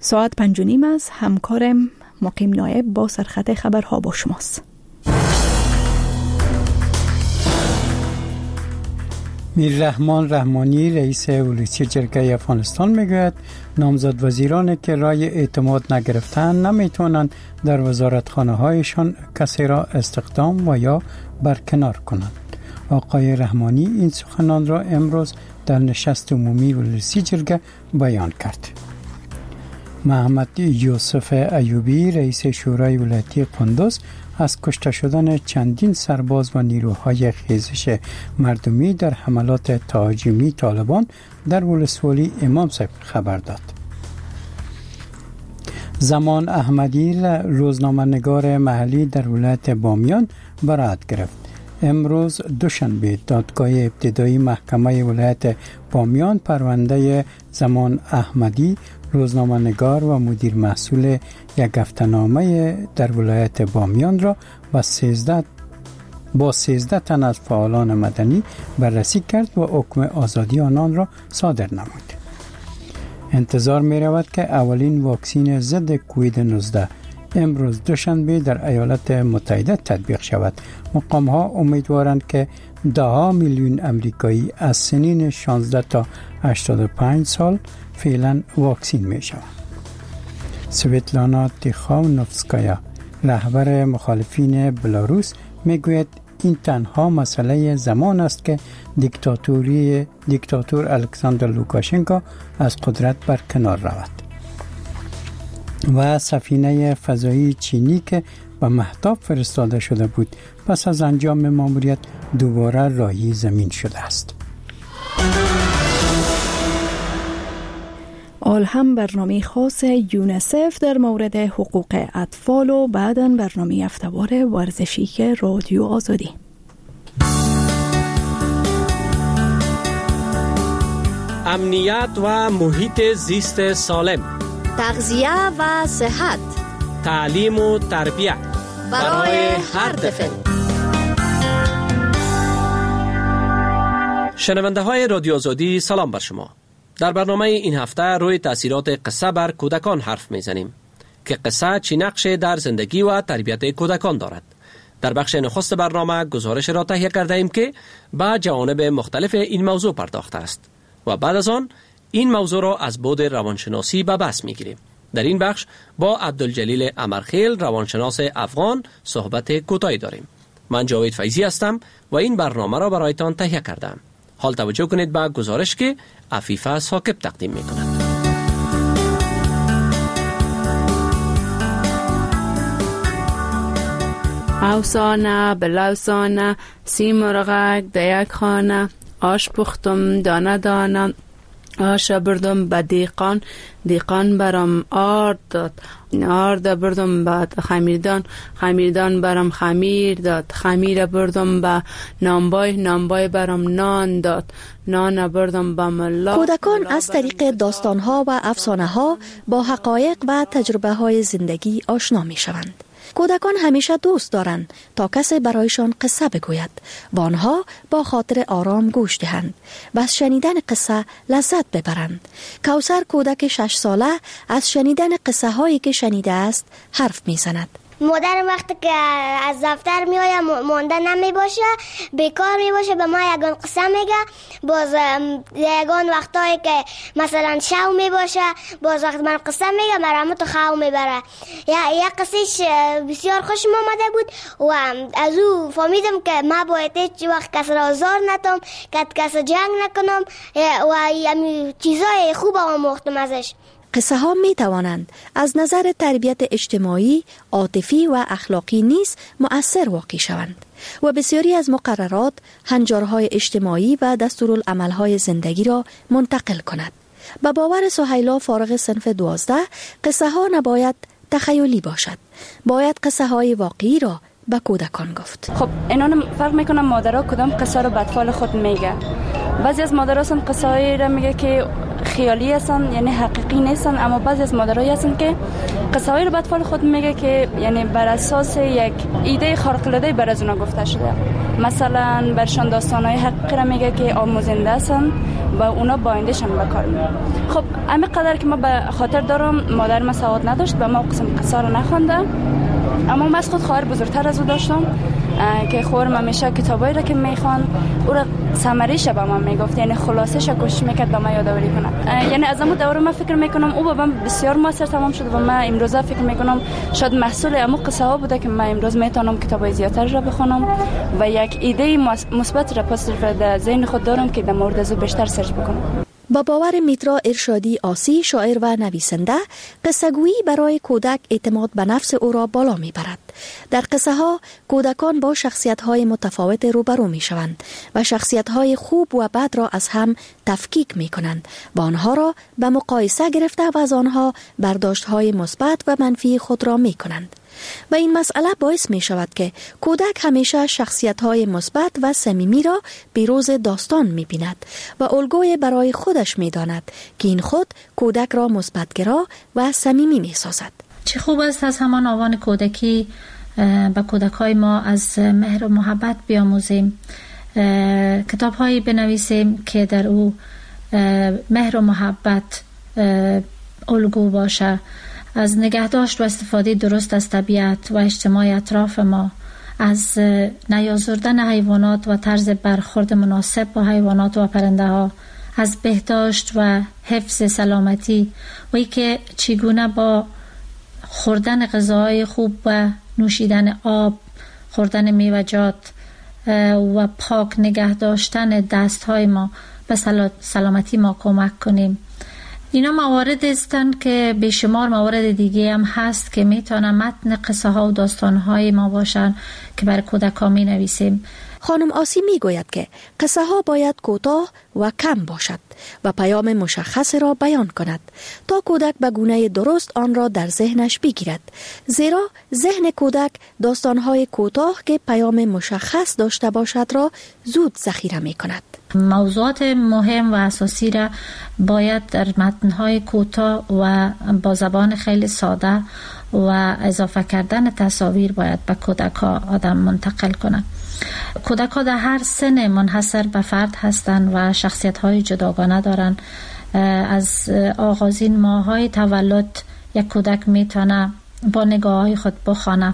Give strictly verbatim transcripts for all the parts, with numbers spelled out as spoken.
ساعت پنج و نیم است. همکارم مقیم نایب با سرخط خبرها با شماست. میررحمان رحمانی رئیس ولوسی جرگه افغانستان میگوید نامزد وزیرانی که رای اعتماد نگرفتند نمیتونند در وزارتخانه هایشان کسی را استخدام و یا برکنار کنند. آقای رحمانی این سخنان را امروز در نشست عمومی ولوسی جرگه بیان کرد. محمد یوسف ایوبی رئیس شورای ولایتی قندوز از کشته شدن چندین سرباز و نیروهای خیزش مردمی در حملات تهاجمی طالبان در ولسوالی امام صاحب خبر داد. زمان احمدی روزنامه‌نگار محلی در ولایت بامیان برات گرفت. امروز دوشنبه دادگاه ابتدایی محکمه ولایت بامیان پرونده زمان احمدی روزنامه‌نگار و مدیر مسئول یک هفته‌نامه در ولایت بامیان را با سیزده با سیزده تن از فعالان مدنی بررسی کرد و حکم آزادی آنان را صادر نمود. انتظار می رود که اولین واکسین ضد کووید نوزده امروز دوشنبه در ایالات متحده تطبیق شود. مقام ها امیدوارند که ده ها میلیون امریکایی از سنین شانزده تا هشتاد و پنج سال فعلا واکسین می شوند. سویتلانا تیخانوفسکایا رهبر مخالفین بلاروس می گوید این تنها مسئله زمان است که دیکتاتوری دیکتاتور الکساندر لوکاشنکو از قدرت برکنار رود. و سفینه فضایی چینی که به مهتاب فرستاده شده بود پس از انجام ماموریت دوباره راهی زمین شده است. آل هم برنامه خاص یونیسف در مورد حقوق اطفال و بعداً برنامه هفته‌وار ورزشی که رادیو آزادی. امنیت و محیط زیست سالم، تغذیه و صحت، تعلیم و تربیت برای هر طفل. شنونده های رادیو آزادی سلام بر شما. در برنامه این هفته روی تاثیرات قصه بر کودکان حرف میزنیم که قصه چی نقشی در زندگی و تربیت کودکان دارد. در بخش نخست برنامه گزارش را تهیه کرده ایم که به جوانب مختلف این موضوع پرداخته است و بعد از آن این موضوع را از بعد روانشناسی به بحث میگیریم. در این بخش با عبدالجلیل امرخیل روانشناس افغان صحبت کوتاهی داریم. من جاوید فیضی هستم و این برنامه را برایتان تهیه کردم. حال توجه کنید به گزارش که عفیفه ثاقب تقدیم میکند. اوسانه بلوسانه سی مرغک در یک خانه، آش پختم دانه دانه آش بردم به دیقان، دیقان برام آرد داد، آرد بردم به خمیردان، خمیردان برام خمیر داد، خمیر بردم به نانبای، نانبای برام نان داد، نان بردم به ملا. کودکان از طریق داستانها و افسانه ها با حقایق و تجربه های زندگی آشنا می شوند. کودکان همیشه دوست دارند تا کسی برایشان قصه بگوید و آنها با خاطر آرام گوش دهند و از شنیدن قصه لذت ببرند. کوثر کودک شش ساله از شنیدن قصه هایی که شنیده است حرف می زند. مادرم وقتی که از دفتر می آید مانده نمی باشه، بیکار می باشه، به ما یگان قصه میگه. باز یگان وقتایی که مثلا شو می باشه، باز وقت من قصه میگه مرامو تو خواو میبره. یک قصهش بسیار خوشم آمده بود و از او فهمیدم که ما باید هیچ وقت کس را آزار نتم، که کس جنگ نکنم و یعنی چیزای خوب آموختم ازش. قصه ها می توانند از نظر تربیت اجتماعی، عاطفی و اخلاقی نیز مؤثر واقع شوند و بسیاری از مقررات، هنجارهای اجتماعی و دستورالعملهای زندگی را منتقل کند. به باور سهیلا فارغ صنف دوازده، قصه ها نباید تخیلی باشد. باید قصه های واقعی را به کودکان گفت. خب اینا فرق میکنه مادرها کدام قصه رو به اطفال خود میگه. بعضی از مادرها هستن قصه هایی را میگه که خیالی هستن، یعنی حقیقی نیستن، اما بعضی از مادرها هستن که قصه هایی رو به اطفال خود میگه که یعنی بر اساس یک ایده خارق العاده بر از اونا گفته شده. مثلا برشان داستانهای حقیقی را میگه که آموزنده هستن و اونا با آیندهشان به کار میاد. خب همین قدر که ما به خاطر دارم مادر ما سواد نداشت و ما قسم قصه رو نخونده، اما من از خود خواهر بزرگتر از او داشتم که خواهرم همیشه کتابایی را که میخوان او را ثمریش به من میگفت، یعنی خلاصش کوشش میکرد به من یادآوری کنه. یعنی از اون دوره من فکر میکنم او به من بسیار موثر تمام شد و من امروزه فکر میکنم شاید محصول امو قصه ها بوده که من امروز میتونم کتابای زیادتر را بخونم و یک ایده مثبت را پس در ذهن خود دارم که در مورد از او بیشتر سرچ بکنم. با باور میترا ارشادی آسی، شاعر و نویسنده، قصه‌گویی برای کودک اعتماد به نفس او را بالا میبرد. در قصه ها کودکان با شخصیت های متفاوت روبرو می شوند و شخصیت های خوب و بد را از هم تفکیک می کنند و آنها را به مقایسه گرفته و از آنها برداشت های مثبت و منفی خود را می کنند. و این مسئله باعث می شود که کودک همیشه شخصیت های مثبت و صمیمی را بروز داستان می بیند و الگوی برای خودش می داند که این خود کودک را مثبتگرا و صمیمی می سازد. چه خوب است از همان آوان کودکی به کودک های ما از مهر و محبت بیاموزیم، کتاب هایی بنویسیم که در او مهر و محبت الگو باشه، از نگهداشت و استفاده درست از طبیعت و اجتماع اطراف ما، از نیازردن حیوانات و طرز برخورد مناسب با حیوانات و پرنده ها، از بهداشت و حفظ سلامتی و ای که چگونه با خوردن غذاهای خوب و نوشیدن آب، خوردن میوه‌جات و پاک نگه داشتن دستهای ما به سلامتی ما کمک کنیم. اینا موارد هستند که به شمار موارد دیگه هم هست که میتونه متن قصه ها و داستان های ما باشن که برای کودکان می نویسیم. خانم آسی می گوید که قصه ها باید کوتاه و کم باشد و پیام مشخص را بیان کند تا کودک به گونه درست آن را در ذهنش بگیرد، زیرا ذهن کودک داستان های کوتاه که پیام مشخص داشته باشد را زود ذخیره می کند. موضوعات مهم و اساسی را باید در متن‌های کوتاه و با زبان خیلی ساده و اضافه کردن تصاویر باید به کودک‌ها آدم منتقل کنه. کودک‌ها در هر سن منحصر به فرد هستند و شخصیت‌های جداگانه دارند. از آغازین ماه‌های تولد یک کودک میتونه با نگاه‌های خود بخوانه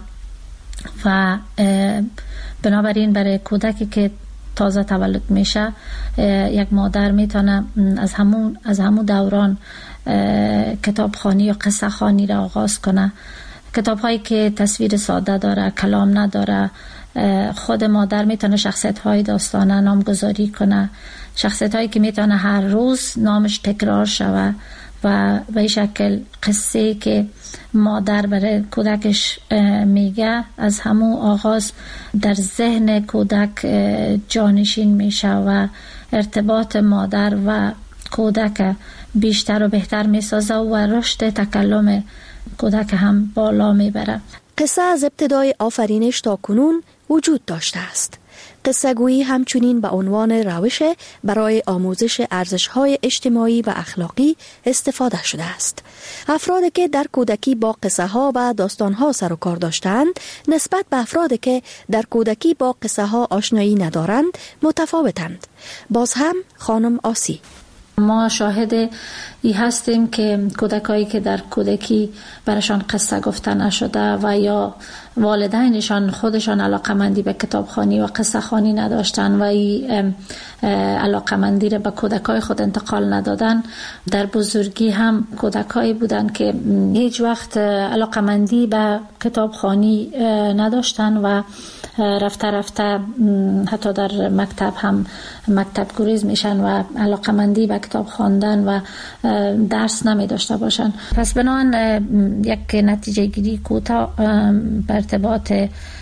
و بنابراین برای کودکی که تازه تولد میشه یک مادر میتونه از همون از همون دوران کتابخوانی و قصه خوانی را آغاز کنه. کتاب هایی که تصویر ساده داره، کلام نداره، خود مادر میتونه شخصیت های داستانه نامگذاری کنه، شخصیت هایی که میتونه هر روز نامش تکرار شوه و به این شکل قصه که مادر برای کودکش میگه از همون آغاز در ذهن کودک جانشین میشه و ارتباط مادر و کودک بیشتر و بهتر میسازه و رشد تکلم کودک هم بالا میبره. قصه از ابتدای آفرینش تا کنون وجود داشته است. قصه گویی همچنین به عنوان روش برای آموزش ارزش‌های اجتماعی و اخلاقی استفاده شده است. افرادی که در کودکی با قصه ها و داستان ها سر و کار داشتند نسبت به افرادی که در کودکی با قصه ها آشنایی ندارند متفاوتند. باز هم خانم آسی: ما شاهد ای هستیم که کودکایی که در کودکی برشان قصه گفته نشده و یا والدینشان خودشان علاقمندی به کتابخوانی و قصه خوانی نداشتن و ای علاقمندی را به کودکای خود انتقال ندادن، در بزرگی هم کودکایی بودن که هیچ وقت علاقمندی به کتابخوانی نداشتن و رفته رفته حتی در مکتب هم مکتب گریز میشن و علاقمندی به کتاب خواندن و درس نمی داشته باشن. پس بنابراین یک نتیجه گیری کوتاه به ارتباط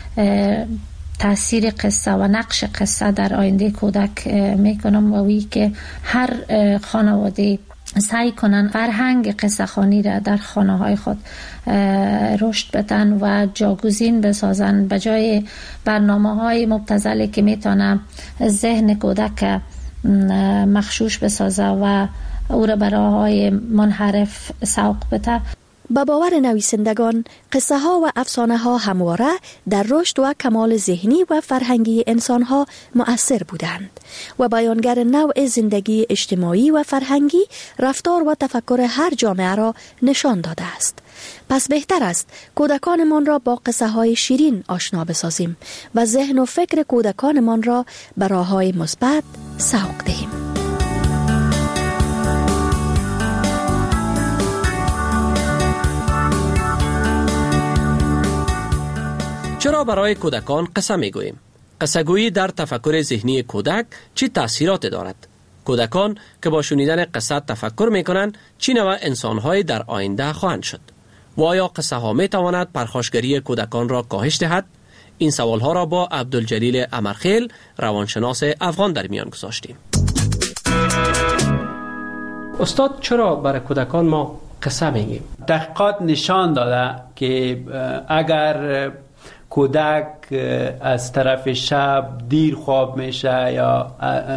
تاثیر قصه و نقش قصه در آینده کودک میکنم و وی که هر خانواده سعی کنن فرهنگ قصه خوانی را در خانه های خود رشد بدن و جاگزین بسازن به جای برنامه های مبتذلی که میتونه ذهن کودک مخشوش بسازه و او را برای منحرف سوق بده. به باور نویسندگان، قصه ها و افسانه ها همواره در رشد و کمال ذهنی و فرهنگی انسان ها مؤثر بودند و بیانگر نوع زندگی اجتماعی و فرهنگی، رفتار و تفکر هر جامعه را نشان داده است. پس بهتر است کودکانمان را با قصه های شیرین آشنا بسازیم و ذهن و فکر کودکانمان را به راه‌های مثبت سوق دهیم. چرا برای کودکان قصه میگوییم؟ قصه گویی در تفکر ذهنی کودک چه تأثیرات دارد؟ کودکان که با شنیدن قصه تفکر میکنند چه نوع انسان‌های در آینده خواهند شد؟ و آیا قصه ها می تواند پرخاشگری کودکان را کاهش دهد؟ این سوال ها را با عبدالجلیل امرخیل، روانشناس افغان، در میان گذاشتیم. استاد، چرا برای کودکان ما قصه میگیم؟ تحقیقات نشان داده که اگر کودک از طرف شب دیر خواب میشه یا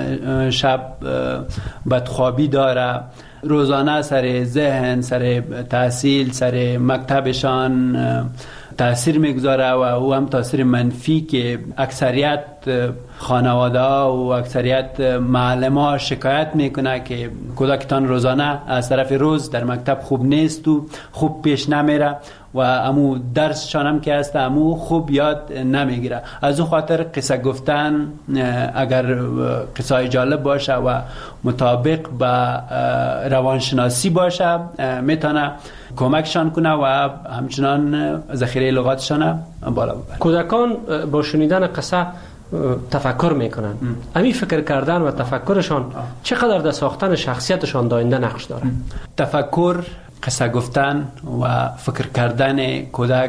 شب بدخوابی داره، روزانه سر ذهن، سر تحصیل، سر مکتبشان تاثیر میگذاره و او هم تاثیر منفی که اکثریت خانواده و اکثریت معلم ها شکایت میکنه که کودکتان روزانه از طرف روز در مکتب خوب نیست و خوب پیش نمیره و امو درسشان هم که هست امو خوب یاد نمیگیره. از اون خاطر قصه گفتن اگر قصه جالب باشه و مطابق با روانشناسی باشه میتونه کمکشان کنه و همچنان ذخیره لغاتشان بالا ببره. کودکان با شنیدن قصه تفکر میکنن. همین فکر کردن و تفکرشان چقدر در ساختن شخصیتشان داینده نقش داره؟ تفکر، قصه گفتن و فکر کردن کودک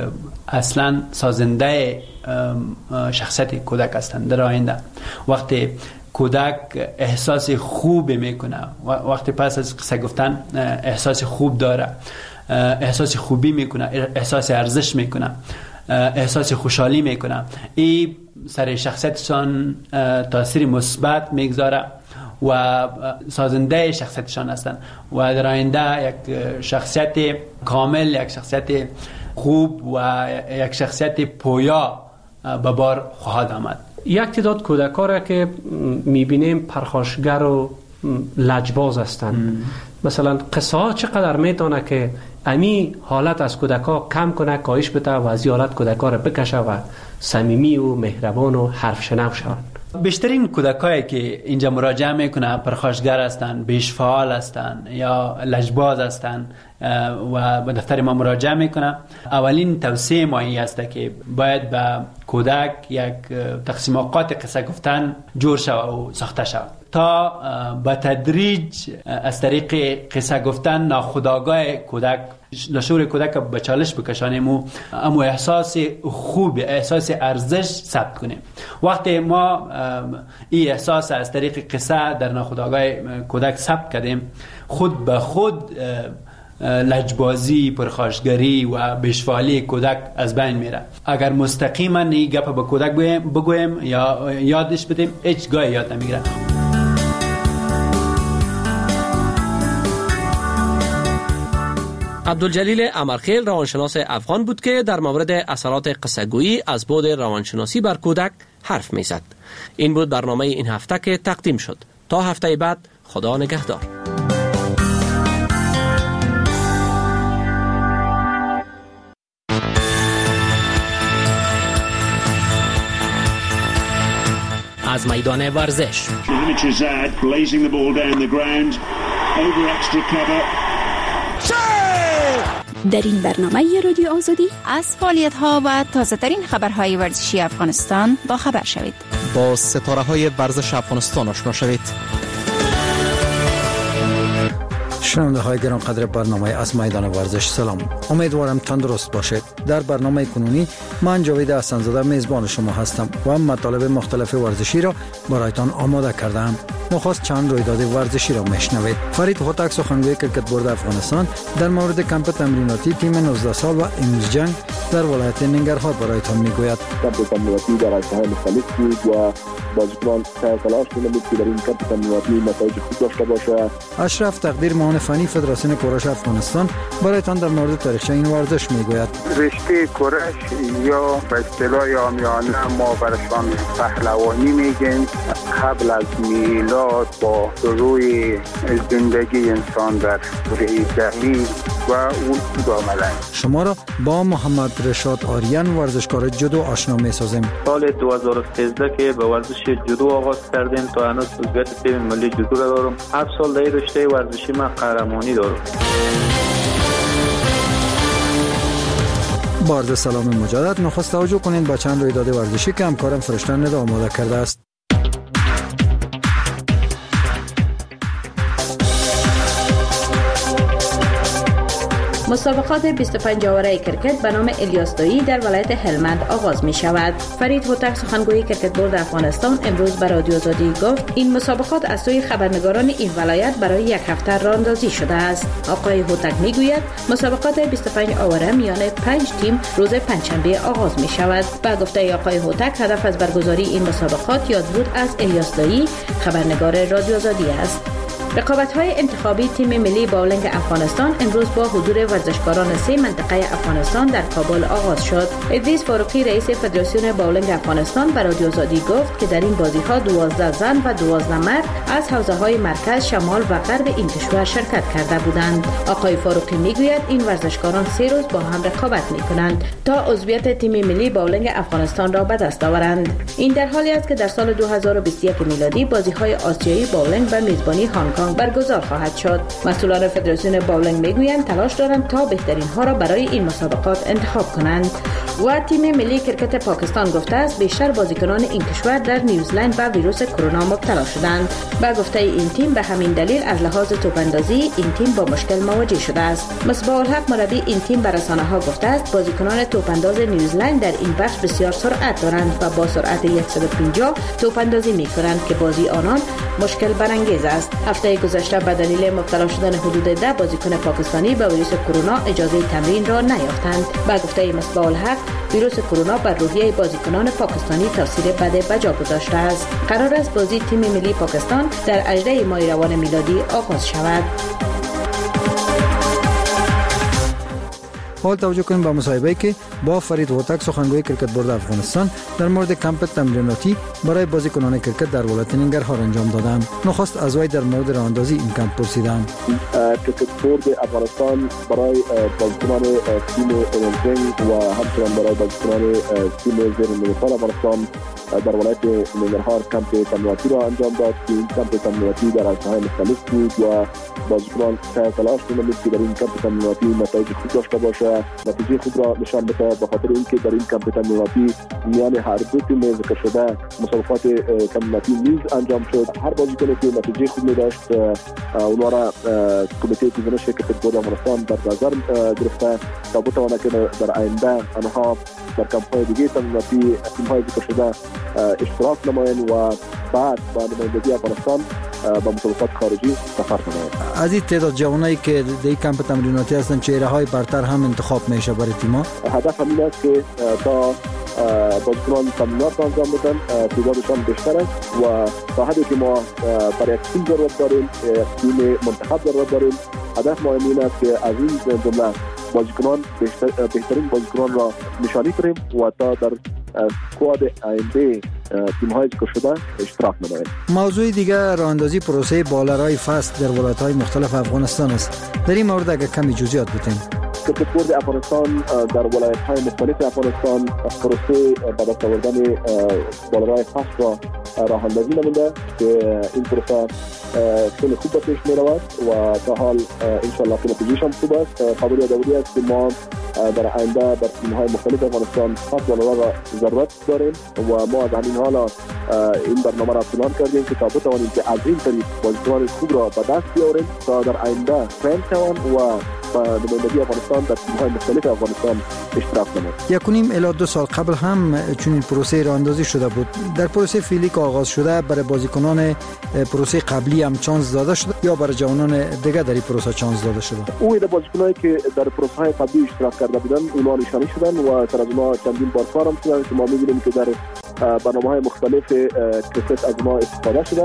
اصلا سازنده شخصیت کودک هستند در آینده. وقتی کودک احساس خوب میکنه، وقتی پس از قصه گفتن احساس خوب داره، احساس خوبی میکنه، احساس ارزش میکنه، احساس خوشحالی میکنه، این سر شخصیتشان تاثیر مثبت میگذاره و سازنده شخصیتشان هستند و در آینده یک شخصیت کامل، یک شخصیت خوب و یک شخصیت پویا به بار خواهد آمد. یک تعداد کودکان را که میبینیم پرخاشگر و لجباز هستند، مثلا قصه ها چقدر میتونه که امی حالت از کودکا کم کنه، کاهش بده و از این حالت کودکا را بکشه و صمیمی و مهربان و حرف شنو شوند؟ بیشترین کودکایی که اینجا مراجعه میکنه پرخاشگر هستند، بیش فعال هستند یا لجباز هستند و به دفتر ما مراجعه میکنه. اولین توصیه ما این است که باید به کودک یک تقسیم اوقات قصه گفتن جور شود و ساخته شود تا به تدریج از طریق قصه گفتن ناخودآگاه کودک، لشور کودک به چالش بکشانیم و امو احساس خوب، احساس ارزش ثبت کنیم. وقتی ما این احساس از طریق قصه در ناخودآگاه کودک ثبت کردیم، خود به خود لجبازی، پرخاشگری و بیشفعالی کودک از بین میره. اگر مستقیما این گپ به کودک بگویم یا یادش بدیم، هیچ گاه یاد نمیگیره. عبدالجلیل امرخیل، روانشناس افغان بود که در مورد اثرات قصه‌گویی از بعد روانشناسی بر کودک حرف میزد. این بود برنامه این هفته که تقدیم شد. تا هفته بعد، خدا نگهدار. از میدان ورزش. در این برنامه رادیو آزادی از فعالیت‌ها و تازه‌ترین خبرهای ورزشی افغانستان با خبر شوید. با ستاره‌های ورزش افغانستان آشنا شوید. شنونده های گرانقدر برنامه از میدان ورزش، سلام. امیدوارم تندرست باشید. در برنامه کنونی من جاوید احسن‌زاده میزبان شما هستم و مطالب مختلف ورزشی را برایتان آماده کردم. نخست چند رویداد ورزشی را میشنوید. فرید هوتک، سخنگوی کرکت بورد افغانستان، در مورد کمپ تمریناتی تیم نوزده سال و امروز جنگ در ولایت ننگرهار برایتان میگوید. کمپ تمریناتی در عرصه‌های مختلف بود و بازیکنان سعی تلاش می‌کنند که در این کمپ تمریناتی نتایج خوب داشته باشه. اشرف تقدیر، معاون فنی فدراسیون کورش افغانستان برایتان در مورد تاریخچه این ورزش میگوید. رشته کورش یا به اصطلاح عامیانه ما برشان پهلوانی میگیم، قبل از میلاد با روی زندگی انسان در کره زمین و اون آمدن. شما را با محمد رشاد آریان ورزشکار جودو آشنا می‌سازیم. سال دو هزار و سیزده که به ورزش جودو آغاز کردیم تا هنوز عضویت تیم ملی جودو را دارم. هفت سال در رشته ورزشی من قهرمانی دارم. با عرض سلام مجدد نخست توجه کنید به چند رویداد ورزشی که همکارم فرشتن ندا آماده کرده است. مسابقات بیست و پنج آوره کرکت به نام الیاس دایی در ولایت هلمند آغاز می شود. فرید هوتک سخنگوی کرکت بورد افغانستان امروز به رادیو آزادی گفت این مسابقات از سوی خبرنگاران این ولایت برای یک هفته راهاندازی شده است. آقای هوتک می گوید مسابقات بیست و پنج آوره میان پنج تیم روز پنجشنبه آغاز می شود. با گفته آقای هوتک هدف از برگزاری این مسابقات یادبود از الیاس دایی خبرنگار رادیو آزادی است. رقابت‌های انتخابی تیم ملی باولنگ افغانستان امروز با حضور ورزشکاران سه منطقه افغانستان در کابل آغاز شد. ادریس فاروقی رئیس فدراسیون باولنگ افغانستان به رادیو آزادی گفت که در این بازی‌ها دوازده زن و دوازده مرد از حوزه‌های مرکز، شمال و غرب این کشور شرکت کرده بودند. آقای فاروقی میگوید این ورزشکاران سه روز با هم رقابت می‌کنند تا عضویت تیم ملی باولنگ افغانستان را به دست آورند. این در حالی است که در سال دو هزار و بیست و یک میلادی بازی‌های آسیایی باولنگ به میزبانی هنگ کنگ برگزار خواهد شد. مسئولان فدراسیون باولنگ میگویند تلاش دارند تا بهترین ها را برای این مسابقات انتخاب کنند. و تیم ملی کرکت پاکستان گفته است بیشتر بازیکنان این کشور در نیوزلند با ویروس کرونا مبتلا شدند. با گفته این تیم به همین دلیل از لحاظ توپاندازی این تیم با مشکل مواجه شده است. مصباح الحق مربی این تیم به رسانه‌ها گفته است بازیکنان توپانداز نیوزلند در این بخش بسیار سرعت دارند و با سرعت صد و پنجاه توپاندازی می‌کنند که بازی آنان مشکل برانگیز است. هفته گذشته به دلیل مبتلا شدن حدود ده بازیکن پاکستانی به ویروس کرونا اجازه تمرین را نیافتند. با گفته مصباح الحق ویروس کرونا بر روحیه بازیکنان پاکستانی تاثیر بد بجا گذاشته است. قرار است بازی تیم ملی پاکستان در هجدهم ماه روان میلادی آغاز شود. حال توجه کنیم به مصاحبه‌ای که با فرید هوتک سخنگوی کرکت بورد افغانستان در مورد کمپ تمریناتی برای بازیکنان کرکت در ولایت ننگرهار انجام دادند. نخست از وی در مورد راهاندازی این کمپ پرسیدم. کرکت بورد افغانستان برای بازیکنان تیم اولمپیک و همچنین برای بازیکنان تیم زیر نوزده سال افغانستان در ولایت ننگرهار کمپ تمریناتی را انجام داد که این کمپ تمریناتی در حوزه‌های مختلف بود و بازیکنان تلاش کردند که در این کمپ تمریناتی نتایج خوب داشته باشه، نتیجه خوب را نشان بده. به خاطر اینکه در این کمپ تمریناتی میان هر دو تیم ذکر شده مسابقات تمریناتی نیز انجام شد. هر بازیکن که نتیجه خوب می داشت اونها را کمیته پیشنهاد کرکت بورد افغانستان در نظر گرفته تا بتواند که در آینده آنها در کمپ‌های دیگه تمریناتی تیم‌های ذکر شده اشتراک نمایند و بعد با نمایندگی افغانستان با مسابقات خارجی سفر کنند. از این تعداد جوانایی که در کمپ تمریناتی هستند چهره‌های برتر هم انتخاب میشه برای تیم‌ها. هدف همین است که تا بازیکنان تمرینات انجام بدن تعدادشان بیشتر است و تا حدی که ما برای یک تیم ضرورت داریم، تیم منتخب ضرورت داریم. هدف ما این است که از این جمله بازیکنان بهترین بازیکنان را نشانی کنیم و تا در سکواد آینده تیم‌های ذکر شده اشتراک نمایند. موضوع دیگر راهاندازی پروسه بالرهای فصل در ولایت‌های مختلف افغانستان است. در این مورد اگر کمی جزئیات بدین. کرکت بورد افغانستان در ولایت‌های مختلف افغانستان پروسه به دست آوردن بالرهای فصل را راهاندازی نموده که این پروسه خیلی خوب پیش می‌رود و تا حال ان شاء الله که نتیجه‌ش هم خوب است. خبری داوری است که ما در آینده در تیم‌های مختلف افغانستان فصل بالرها را ضرورت داریم و ما از همین حالا این برنامه را پلان کردیم که تا بتوانیم که از این طریق بازیکنان خوب را به دست بیاوریم تا در آینده ترند شوند و نمایندگی افغانستان در تیم‌های مختلف افغانستان اشتراک کنند. یک و نیم الی دو سال قبل هم چنین پروسه راهاندازی شده بود. در پروسه فعلی که آغاز شده برای بازیکنان پروسه قبلی هم چانس داده شده یا برای جوانان دیگه در این پروسه چانس داده شده؟ اون در بازیکنایی که در پروسه قبلی اشتراک کرده بودن اونها نشانی شدن و سر از اونها چندین بار کار هم شدن که ما می‌بینیم که در برنامه‌های مختلف کرکت از اونها استفاده شده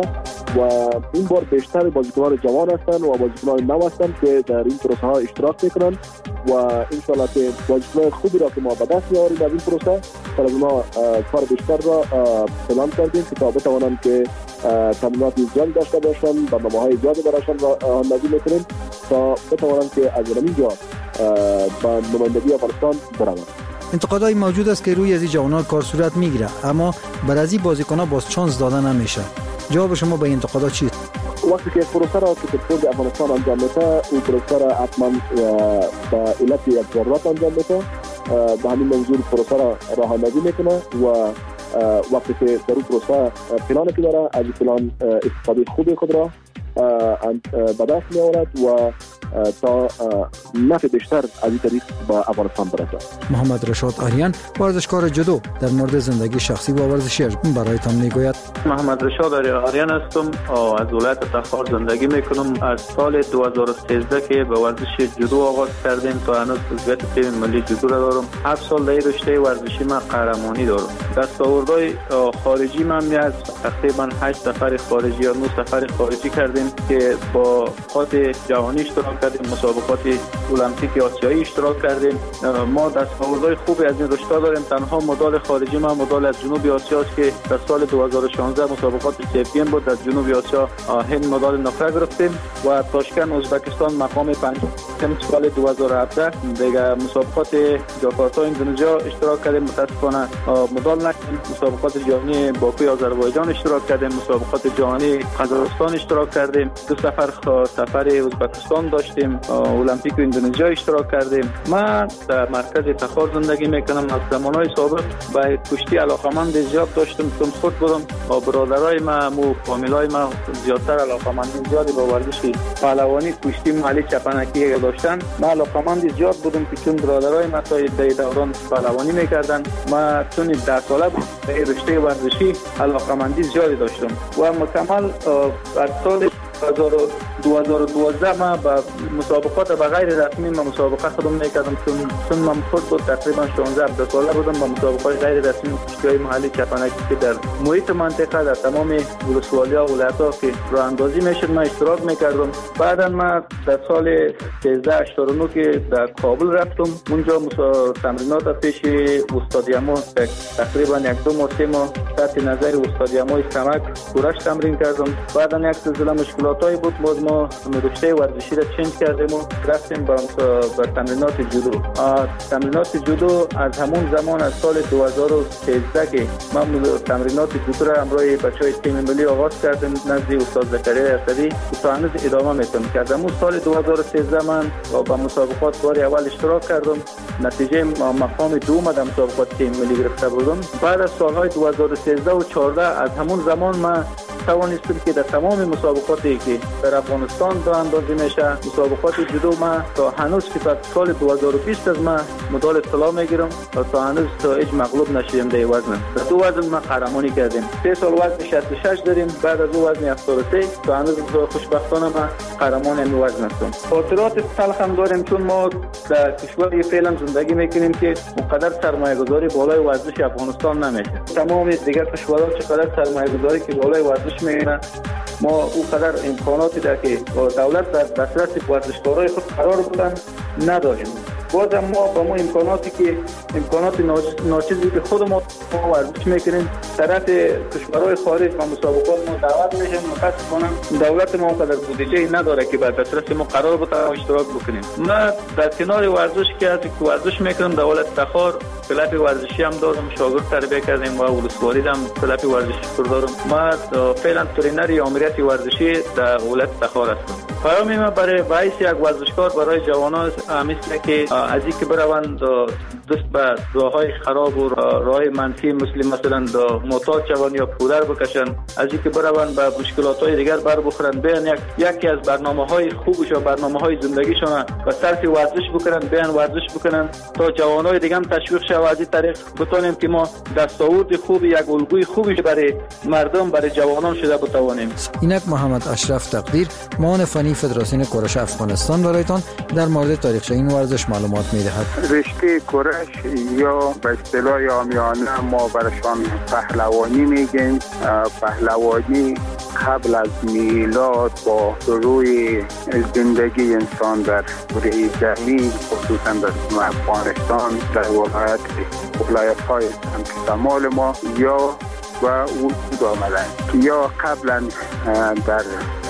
و این بار بیشتر بازیکنان جوان هستند و بازیکنان نو هستند که در این پروسه ها اشتراک میکنند و ان شاء الله که بازیکنان خوبی را که ما به دست میاریم در این پروسه سر از اونا کار بیشتر را پلان کردیم که تا بتوانند که تمرینات زیادی داشته باشند، برنامه‌های زیادی براشان رانندگی میکنیم تا بتوانند که از اینجا با نمایندگی افغانستان بروند. انتقادهای موجود است که روی از این جوانان کار صورت میگیره، اما بر از این بازیکن‌ها باز چانس داده نمیشه. جواب شما به این انتقادات چیست؟ وقتی که پروسه را که فوتبال افغانستان انجام میده، اون پروسه را حتما با علت یک ضرورت انجام میده، به همین منظور پروسه را راهنمایی میکنه و وقتی که در اون پروسه پلانی که داره از این پلان استفاده خوبی خود را به دست میآورد و تا نفع بیشتر از این طریق با افغانستان برسد. محمد رشاد آریان، ورزشکار جودو، در مورد زندگی شخصی و ورزشیش برایتان میگوید. محمد رشاد آریان هستم، از ولایت تخار زندگی میکنم. از سال دو هزار و سیزده که به ورزش جودو آغاز کردیم تا هنوز عضویت تیم ملی جودو را دارم. هفت سال در رشته ورزشی من قهرمانی دارم. دستاوردهای خارجی من میاد تقریبا هشت سفر خارجی یا نه سفر خارجی کردیم که با خاط جهانی اشتراک کردیم، مسابقات المپیک آسیایی اشتراک کردیم. ما دستاوردهای خوبی از این رشته داریم. تنها مدال خارجی ما مدال از جنوب آسیا است که در سال دو هزار و شانزده مسابقات سیپین بود، در جنوب آسیا هند مدال نقره گرفتیم و تاشکند ازبکستان مقام پنجم. سال دو هزار و هفده دیگه مسابقات جاکارتا اندونزیا اشتراک کردیم، متاسفانه مدال نکردیم. مسابقات جهانی باکوی آذربایجان اشتراک کردیم، مسابقات جهانی قزاقستان اشتراک کردیم، دو سفر سفر ازبکستان داشتیم، المپیک اندونزیا اشتراک کردیم. من در مرکز تخار زندگی میکنم. از زمانهای سابق به کشتی علاقمند زیاد داشتم، چون خود بودم با برادرای ما و فامیلای ما زیادتر علاقمند زیادی به ورزش پهلوانی کشتی محلی چپنکی داشتن. من علاقمند زیاد بودم که چون برادرای ما تا در دوران پهلوانی میکردن، ما چون ده ساله بودم در رشته ورزشی علاقمندی زیادی داشتم و مکمل از سال دو هزار و دوازده ما با مسابقات به غیر رسمی ما مسابقه خودم میکردم، چون چون من خود بود تقریبا شانزده هفده ساله بودم با مسابقات غیر رسمی کشتی‌های محلی چپنکی که در محیط منطقه در تمام ولسوالی‌ها و ولایت‌ها که راه اندازی میشد ما اشتراک میکردم. بعدا ما در سال سیزده هشتاد و نه که در کابل رفتم، اونجا تمرینات پیش استادیامو تقریبا یک دو ماه سه ماه تحت نظر استادیاموی سمک کورش تمرین کردم. بعدا یک سلسله مشکلاتایی بود، باز ما رشته ورزشی را چنج کردیم و رفتیم با تمرینات جودو. تمرینات جودو از همون زمان از سال دو هزار و سیزده که ما تمرینات جودو را همراه بچهای تیم ملی آغاز کردیم نزد استاد زکریا اسدی تا هنوز ادامه میتونم کردم. اون سال دو هزار و سیزده من با مسابقات بار اول اشتراک کردم، نتیجه مقام دوم در مسابقات تیم ملی گرفته بودم. بعد از سالهای دو هزار و سیزده و چهارده از همون زمان من توانستم که در تمام مسابقاتی که در افغانستان راه اندازی میشه مسابقات جودو ما تا هنوز که تا سال دو هزار و بیست از ما مدال طلا میگیرم و تا هنوز تا هیچ مغلوب نشدیم در وزن. در دو وزن ما قهرمانی کردیم. سه سال وزن شصت و شش داریم، بعد از او وزن هفتاد و سه تا هنوز خوشبختانه ما قهرمان این وزن هستیم. خاطرات تلخ هم داریم چون ما در کشوری فعلا زندگی میکنیم که مقدر سرمایه‌گذاری بالای ورزش افغانستان نمیشه. تمام دیگر کشورها چقدر سرمایه‌گذاری که بالای ورزش میکنن، ما او قدر امکاناتی در که دولت در دسترس ورزشکارای خود قرار بدن نداریم. بازم ما با ما امکاناتی که امکانات ناچیزی که خود ما ورزش میکنیم طرف کشورهای خارج و مسابقات ما دعوت میشیم، متاسفانه دولت ما اونقدر بودجه نداره که در دسترس ما قرار بده اشتراک بکنیم. ما در کنار ورزش که از ورزش میکنم در ولایت تخار کلاب ورزشی هم دارم، شاگرد تربیت کردیم و ولسوالی هم کلاب ورزشی دارم. ما فعلا ترینر امریت ورزشی در ولایت تخار هستم. پیام ما برای باعث یک ورزشکار برای جوانان همیشه که از اینکه بروند دست به راههای خراب و راه منفی مثل مثلا معتاد شوند یا پودر بکشن، از اینکه بروند به مشکلات‌های دیگر بر بخورن، بیان یک یکی از برنامه‌های خوبش و برنامه‌های زندگیشون و صرف ورزش بکنن، بیان ورزش بکنن تا جوانای دیگه هم تشویق شوند. از این طریق بتونیم که ما دستاورد خوب، یک الگوی خوبی برای مردم، برای جوانان شده بتوانیم. اینک محمد اشرف تقدیر، معاون فنی فدراسیون کورش افغانستان برایتان در مورد تاریخچه این ورزش معلومات می‌دهد. رشته کورش یا به اصطلاح عامیانه ما برشان پهلوانی میگیم. پهلوانی قبل از میلاد با روی زندگی انسان در کره زمین، خصوصا در افغانستان، در ولایت ولایت های شمال ما یا و وجود آمدن که یا قبلا در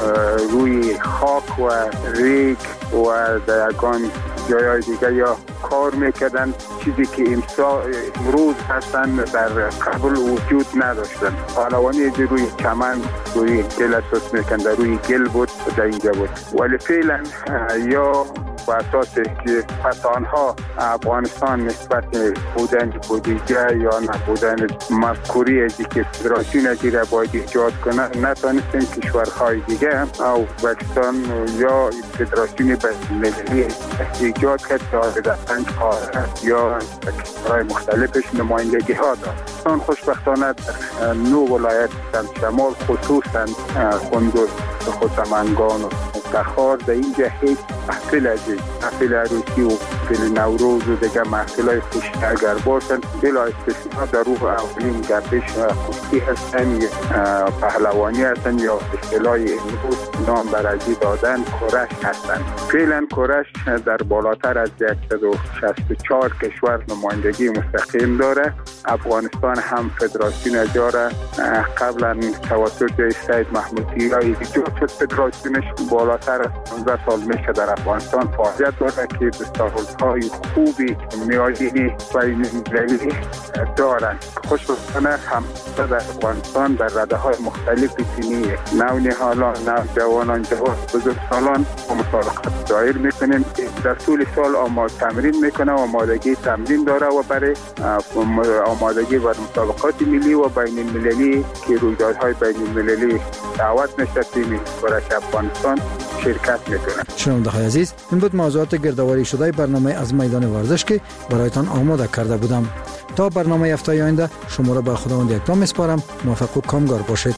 روی خاک و ریگ و در یگان جای دیگه یا کار میکردن، چیزی که امروز هستن در قبل وجود نداشتن. پهلوانی روی چمن، روی گل اساس میکردن، در روی گل بود در اینجا بود. ولی فعلا یا و اساس که پتانها افغانستان نسبت بودن بودجه یا نبودن مفکوری ازی که فدراسیون ازی را باید ایجاد کنه، نتانستیم کشورهای دیگه او پاکستان یا فدراسیون بین‌المللی ایجاد کرد که در پنج قاره یا کشورهای مختلفش نمایندگی ها دارد. خوشبختانه در نو ولایت شمال خصوصا قندوز، خراسان و تخار در اینجا هیچ محفل از محفل عروسی و محفل نوروز و دیگه محفل های خوشی اگر باشند بلا استثناء در روح اولین گردش خوشی هستن یا پهلوانی هستن یا اصطلاح امروز نام برازی دادن کورش هستن. فعلا کورش در بالاتر از صد و شصت و چهار کشور نمایندگی مستقیم داره. افغانستان هم فدراسیون اجاره قبلا توسط سید محمودی یا ایجاد شد. فدراسیونش بالاتر از پانزده سال میشه در افغانستان فعالیت داره که دستاوردهای خوبی میادینی بین المللی دارند. خوشبختانه هم در افغانستان در رده های مختلفی سنی نونهالان، نوجوانان، جوان بزرگسالان و مسابقات دایر میکنیم که در طول سال آماده تمرین میکنه و آمادگی تمرین داره و برای آمادگی بر مسابقات ملی و بین المللی که رویدادهای بین المللی دعوت میشه تیم کورش افغانستان شرکت میکنه. شنونده های عزیز، این بود موضوعات گردآوری شده برنامه از میدان ورزش که برایتان آماده کرده بودم. تا برنامه هفته آینده شما را به خداوند یکتا میسپارم. موفق و کامگار باشید.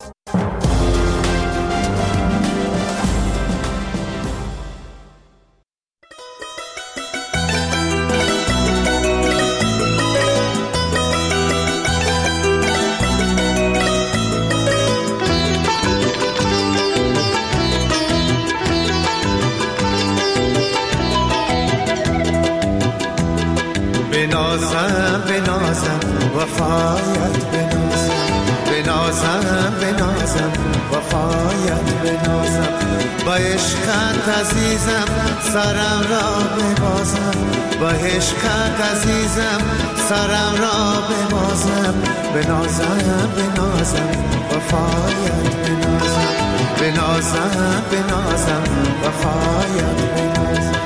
بنازم بنازم وفایت بنازم، بنازم بنازم وفایت بنازم، با عشقت عزیزم سرم را ببازم، با عشقت عزیزم سرم را ببازم، بنازم بنازم وفایت بنازم، بنازم بنازم وفایت بنازم.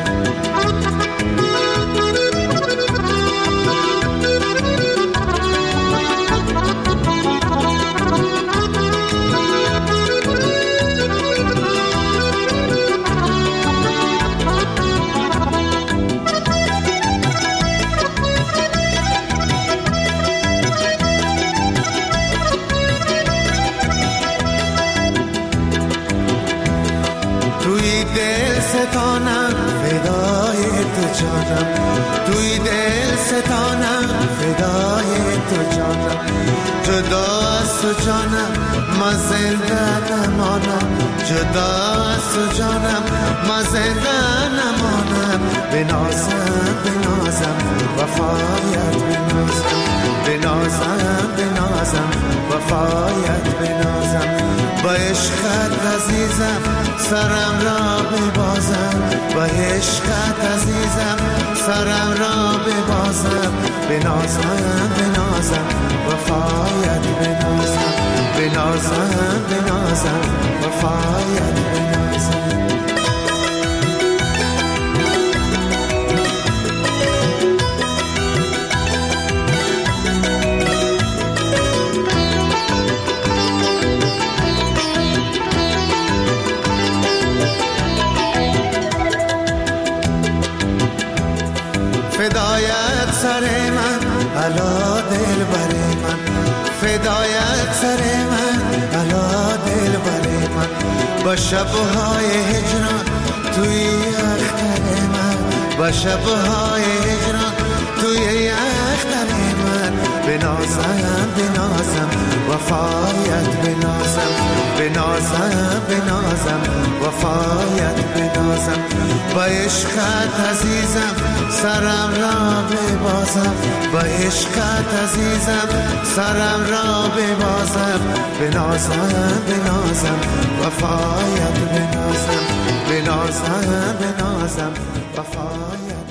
ستانم فدای تو جانم، توی دل ستانم فدای تو جانم، جدا از تو جانم ما زنده نمانم، جدا از تو جانم ما زنده نمانم، بنازم بنازم وفایت بنازم، بنازم بنازم وفایت بنازم، با عشقت عزیزم سرم را ببازم، با عشقت عزیزم سرم را ببازم، بنازم بنازم وفایت بنازم، بنازم بنازم وفایت بنازم. فدایت سر من علا دل بر من، فدایت سر من علا دل بر من، با شبهای هجران توی اختر من، با شبهای هجران توی اختر من، بنازم بنازم وفایت بنازم بنازم بنازم وفایت بنازم با عشقت عزیزم سرم را ببازم با عشقت عزیزم سرم را ببازم بنازم بنازم وفایت بنازم بنازم بنازم وفایت